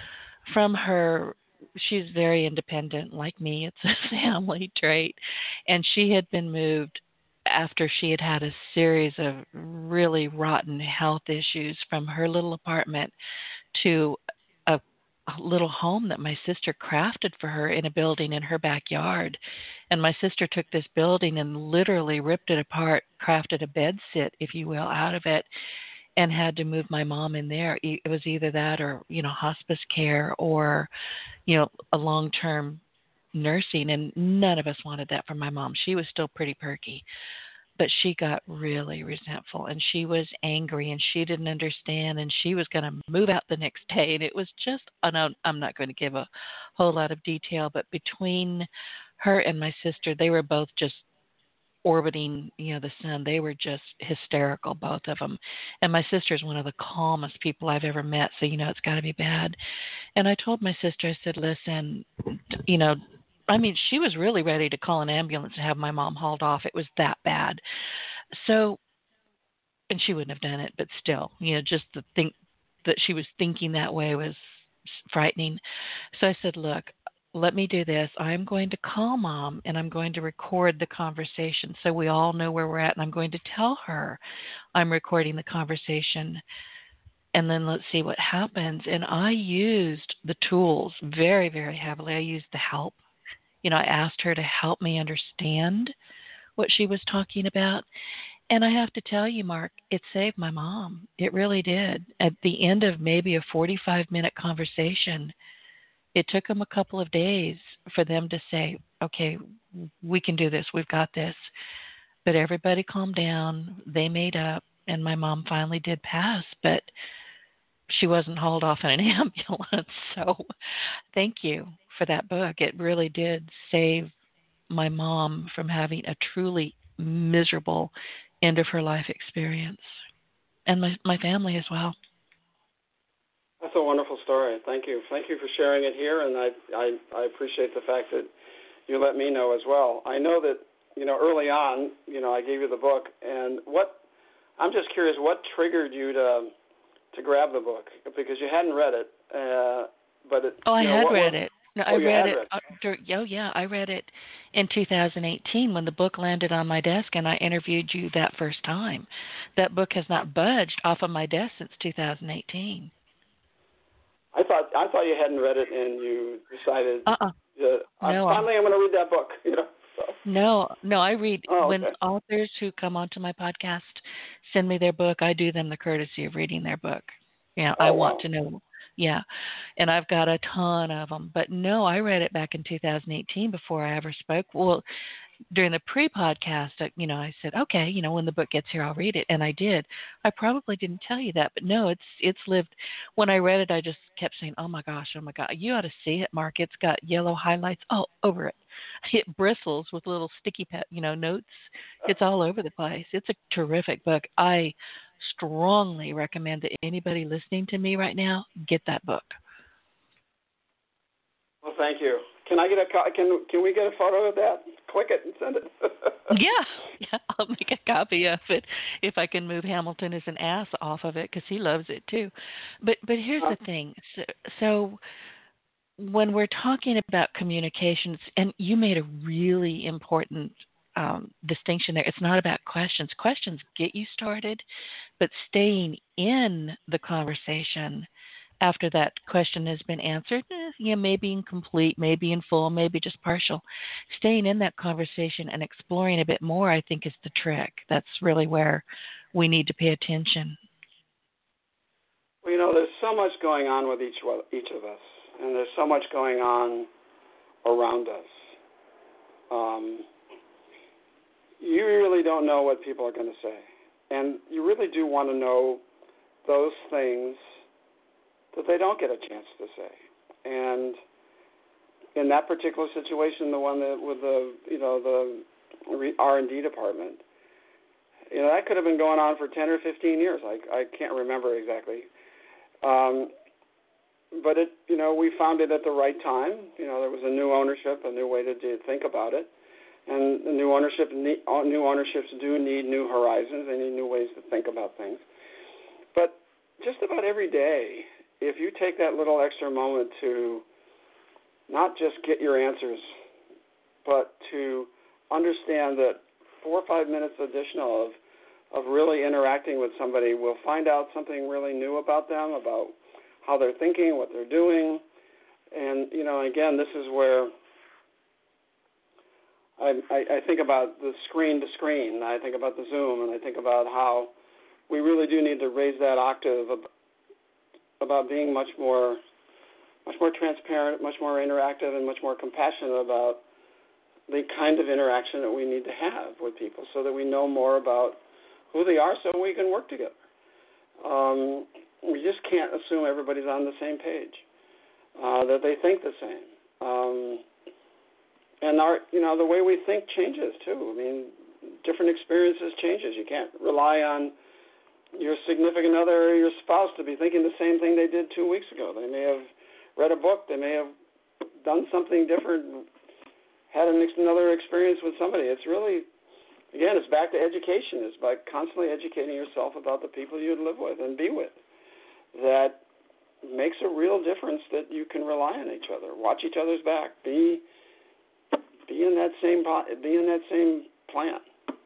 from her. She's very independent, like me. It's a family trait. And she had been moved after she had had a series of really rotten health issues from her little apartment to a little home that my sister crafted for her in a building in her backyard. And my sister took this building and literally ripped it apart, crafted a bed sit, if you will, out of it, and had to move my mom in there. It was either that or, you know, hospice care or, you know, a long-term nursing. And none of us wanted that for my mom. She was still pretty perky, but she got really resentful and she was angry and she didn't understand and she was going to move out the next day. And it was just, I'm not going to give a whole lot of detail, but between her and my sister, they were both just orbiting, you know, the sun. They were just hysterical, both of them. And my sister's one of the calmest people I've ever met, so you know it's got to be bad. And I told my sister, I said, listen, you know, I mean, she was really ready to call an ambulance and have my mom hauled off. It was that bad. So, and she wouldn't have done it, but still, you know, just to think that she was thinking that way was frightening. So I said, look, let me do this. I'm going to call Mom and I'm going to record the conversation so we all know where we're at. And I'm going to tell her I'm recording the conversation and then let's see what happens. And I used the tools very, very heavily. I used the help. You know, I asked her to help me understand what she was talking about. And I have to tell you, Mark, it saved my mom. It really did. At the end of maybe a 45-minute conversation, it took them a couple of days for them to say, okay, we can do this. We've got this. But everybody calmed down. They made up. And my mom finally did pass. But she wasn't hauled off in an ambulance. So thank you for that book. It really did save my mom from having a truly miserable end of her life experience, and my family as well. That's a wonderful story. Thank you. Thank you for sharing it here, and I appreciate the fact that you let me know as well. I know that, early on, I gave you the book, and I'm just curious, what triggered you to grab the book? Because you hadn't read it, but it. Oh, I had read it. No, I read it. I read it in 2018 when the book landed on my desk, and I interviewed you that first time. That book has not budged off of my desk since 2018. I thought you hadn't read it, and you decided. No. Finally, I'm going to read that book. So. No. I read when okay. authors who come onto my podcast send me their book. I do them the courtesy of reading their book. I want to know. Yeah, and I've got a ton of them. But no, I read it back in 2018 before I ever spoke. Well, during the pre-podcast, I said, okay, when the book gets here, I'll read it, and I did. I probably didn't tell you that, but no, it's lived. When I read it, I just kept saying, oh my God, you ought to see it, Mark. It's got yellow highlights all over it. It bristles with little sticky notes. It's all over the place. It's a terrific book. I strongly recommend that anybody listening to me right now get that book. Well, thank you. Can I get can we get a photo of that? Click it and send it. Yeah, I'll make a copy of it if I can move Hamilton as an ass off of it, because he loves it too. But here's the thing. So when we're talking about communications, and you made a really important distinction there. It's not about questions. Questions get you started, but staying in the conversation after that question has been answered, maybe incomplete, maybe in full, maybe just partial. Staying in that conversation and exploring a bit more, I think, is the trick. That's really where we need to pay attention. Well, there's so much going on with each of us, and there's so much going on around us. You really don't know what people are going to say, and you really do want to know those things that they don't get a chance to say. And in that particular situation, the one that with the R&D department, that could have been going on for 10 or 15 years. I can't remember exactly. But we found it at the right time. There was a new ownership, a new way to think about it. And the new ownerships do need new horizons. They need new ways to think about things. But just about every day, if you take that little extra moment to not just get your answers, but to understand that 4 or 5 minutes additional of really interacting with somebody, will find out something really new about them, about how they're thinking, what they're doing. And, again, this is where I think about the screen to screen. I think about the Zoom, and I think about how we really do need to raise that octave about being much more transparent, much more interactive, and much more compassionate about the kind of interaction that we need to have with people, so that we know more about who they are, so we can work together. We just can't assume everybody's on the same page, that they think the same. And the way we think changes too. I mean, different experiences changes. You can't rely on your significant other or your spouse to be thinking the same thing they did 2 weeks ago. They may have read a book. They may have done something different, had another experience with somebody. It's really, again, it's back to education. It's by constantly educating yourself about the people you live with and be with. That makes a real difference, that you can rely on each other, watch each other's back, be in that same plant.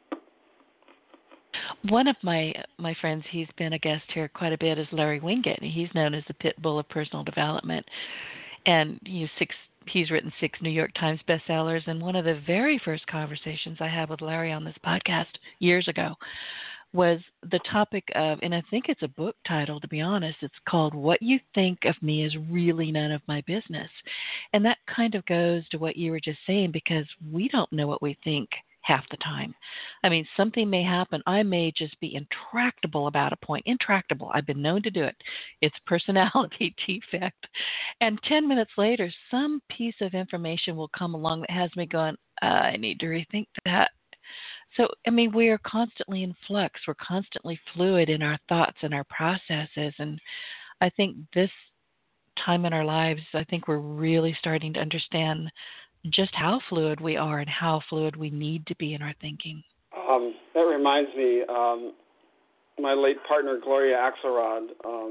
One of my friends, he's been a guest here quite a bit, is Larry Winget. He's known as the pit bull of personal development, and he's written 6 New York Times bestsellers. And one of the very first conversations I had with Larry on this podcast years ago was the topic of, and I think it's a book title, to be honest, it's called What You Think of Me Is Really None of My Business. And that kind of goes to what you were just saying, because we don't know what we think half the time. I mean, something may happen. I may just be intractable about a point. Intractable. I've been known to do it. It's personality defect. And 10 minutes later, some piece of information will come along that has me going, I need to rethink that. So, I mean, we are constantly in flux. We're constantly fluid in our thoughts and our processes. And I think this time in our lives, I think we're really starting to understand just how fluid we are and how fluid we need to be in our thinking. That reminds me, my late partner, Gloria Axelrod,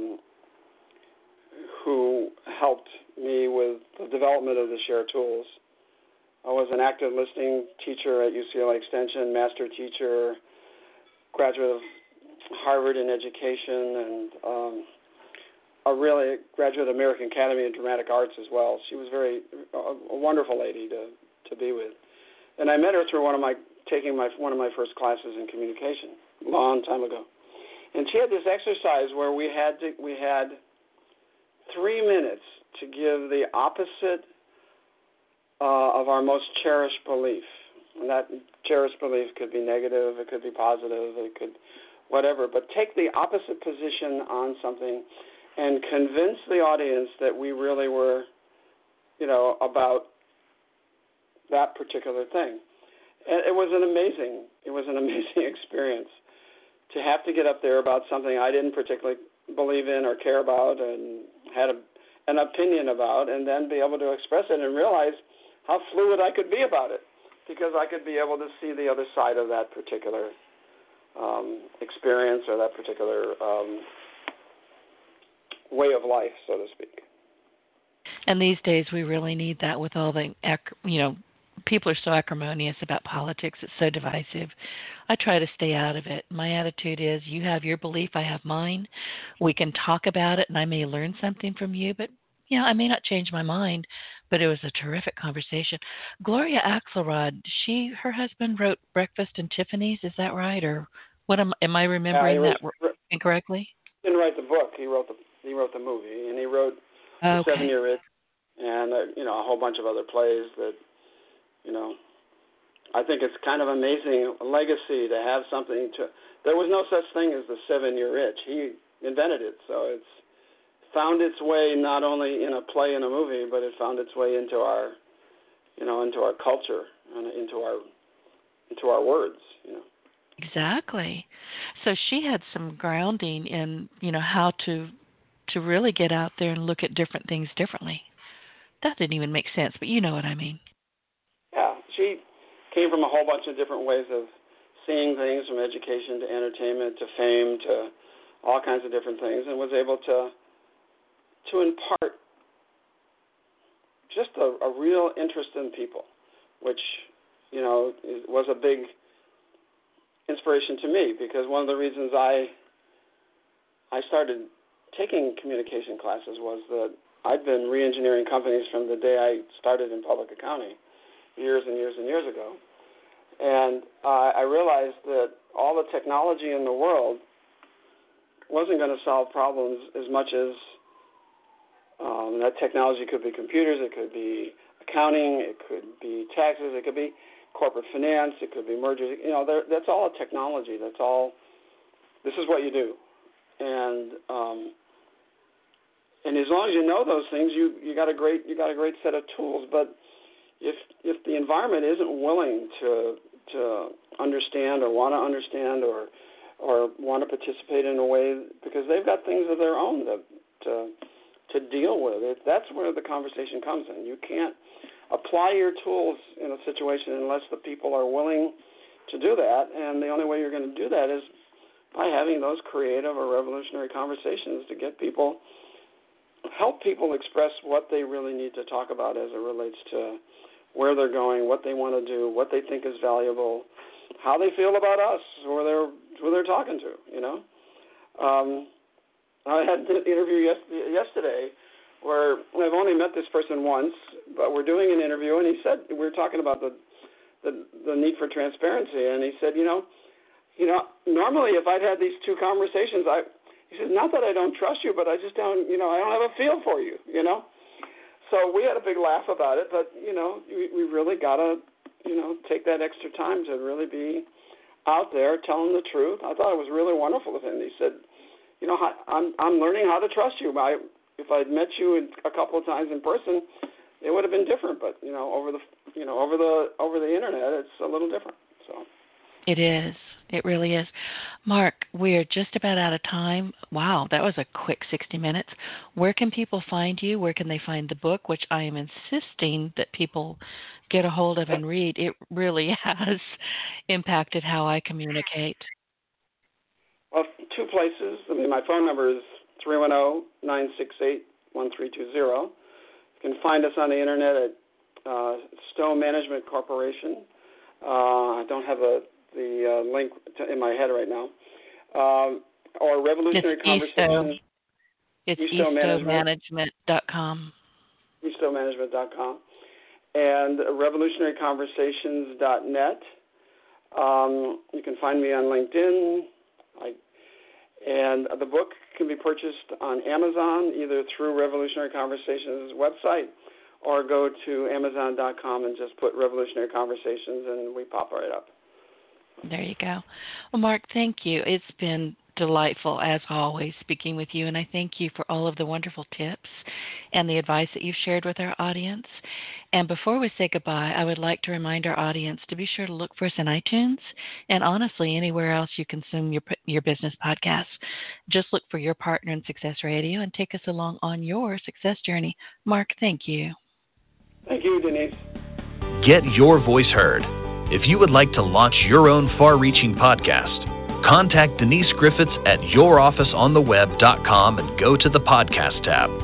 who helped me with the development of the SHARE tools. I was an active listening teacher at UCLA Extension, master teacher, graduate of Harvard in education, and a really graduate of American Academy of Dramatic Arts as well. She was a wonderful lady to be with. And I met her through one of my first classes in communication a long time ago. And she had this exercise where we had 3 minutes to give the opposite of our most cherished belief. And that cherished belief could be negative, it could be positive, it could whatever, but take the opposite position on something and convince the audience that we really were, about that particular thing. And it was an amazing experience to have to get up there about something I didn't particularly believe in or care about and had an opinion about, and then be able to express it and realize how fluid I could be about it, because I could be able to see the other side of that particular experience or that particular way of life, so to speak. And these days we really need that with all the, people are so acrimonious about politics. It's so divisive. I try to stay out of it. My attitude is, you have your belief, I have mine. We can talk about it, and I may learn something from you, but I may not change my mind. But it was a terrific conversation. Gloria Axelrod, her husband wrote Breakfast and Tiffany's. Is that right, or what? Am I remembering that incorrectly? He didn't write the book. He wrote the movie, and he wrote The 7-Year Itch, and a whole bunch of other plays that. I think it's kind of amazing legacy to have something to. There was no such thing as the 7-Year Itch. He invented it, so it's found its way not only in a play and a movie, but it found its way into our, into our culture and into our words. Exactly. So she had some grounding in, how to really get out there and look at different things differently. That didn't even make sense, but you know what I mean. Yeah, she came from a whole bunch of different ways of seeing things, from education to entertainment to fame to all kinds of different things, and was able to impart just a real interest in people, which, was a big inspiration to me, because one of the reasons I started taking communication classes was that I'd been re-engineering companies from the day I started in public accounting years and years and years ago. And I realized that all the technology in the world wasn't going to solve problems as much as that technology could be computers, it could be accounting, it could be taxes, it could be corporate finance, it could be mergers. That's all a technology. That's all. This is what you do, and as long as you know those things, you got a great set of tools. But if the environment isn't willing to understand or want to understand or want to participate in a way, because they've got things of their own to deal with, that's where the conversation comes in. You can't apply your tools in a situation unless the people are willing to do that, and the only way you're going to do that is by having those creative or revolutionary conversations to help people express what they really need to talk about as it relates to where they're going, what they want to do, what they think is valuable, how they feel about us, who they're talking to. I had an interview yesterday where I've only met this person once, but we're doing an interview, and he said, we were talking about the need for transparency, and he said, normally if I'd had these two conversations, he said, not that I don't trust you, but I just don't, I don't have a feel for you, So we had a big laugh about it, but, we really got to, take that extra time to really be out there telling the truth. I thought it was really wonderful of him. He said, I'm learning how to trust you. If I'd met you a couple of times in person, it would have been different. But over the internet, it's a little different. So it is. It really is. Mark, we're just about out of time. Wow, that was a quick 60 minutes. Where can people find you? Where can they find the book, which I am insisting that people get a hold of and read? It really has impacted how I communicate. Well, 2 places. I mean, my phone number is 310-968-1320. You can find us on the internet at Stowe Management Corporation. I don't have the link in my head right now. Or Revolutionary Conversations. It's eStowemanagement.com. eStowemanagement.com. And revolutionaryconversations.net. You can find me on LinkedIn. And the book can be purchased on Amazon, either through Revolutionary Conversations' website, or go to Amazon.com and just put Revolutionary Conversations, and we pop right up. There you go. Well, Mark, thank you. It's been delightful, as always, speaking with you, and I thank you for all of the wonderful tips and the advice that you've shared with our audience. And before we say goodbye, I would like to remind our audience to be sure to look for us in iTunes and, honestly, anywhere else you consume your business podcasts. Just look for Your Partner in Success Radio and take us along on your success journey. Mark, thank you. Thank you, Denise. Get your voice heard. If you would like to launch your own far-reaching podcast, contact Denise Griffiths at yourofficeontheweb.com and go to the podcast tab.